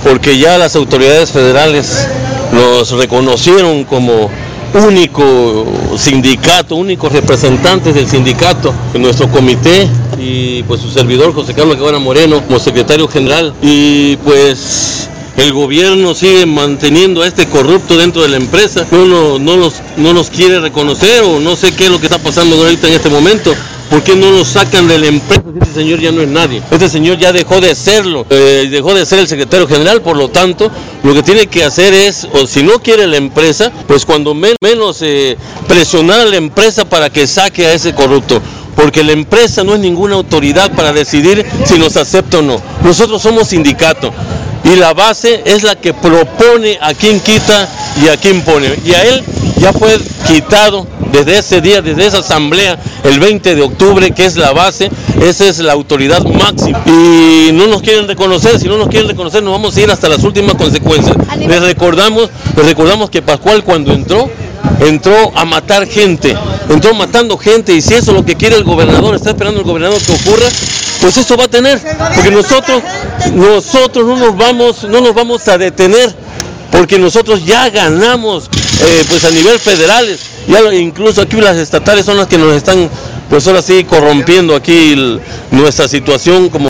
porque ya las autoridades federales nos reconocieron como único sindicato, únicos representantes del sindicato en nuestro comité, y pues su servidor José Carlos Guevara Moreno como secretario general, y pues el gobierno sigue manteniendo a este corrupto dentro de la empresa. No nos quiere reconocer, o no sé qué es lo que está pasando ahorita en este momento. ¿Por qué no lo sacan de la empresa? Este señor ya no es nadie. Este señor ya dejó de serlo, dejó de ser el secretario general. Por lo tanto, lo que tiene que hacer es, o si no quiere la empresa, pues cuando menos presionar a la empresa para que saque a ese corrupto. Porque la empresa no es ninguna autoridad para decidir si nos acepta o no. Nosotros somos sindicato. Y la base es la que propone a quién quita y a quién pone. Y a él ya fue quitado desde ese día, desde esa asamblea, el 20 de octubre, que es la base. Esa es la autoridad máxima. Y no nos quieren reconocer. Si no nos quieren reconocer, nos vamos a ir hasta las últimas consecuencias. Les recordamos que Pascual, cuando entró a matar gente, entró matando gente, y si eso es lo que quiere el gobernador, está esperando el gobernador que ocurra, pues eso va a tener, porque nosotros no nos vamos a detener, porque nosotros ya ganamos pues a nivel federal, ya incluso aquí las estatales son las que nos están pues ahora sí corrompiendo aquí nuestra situación como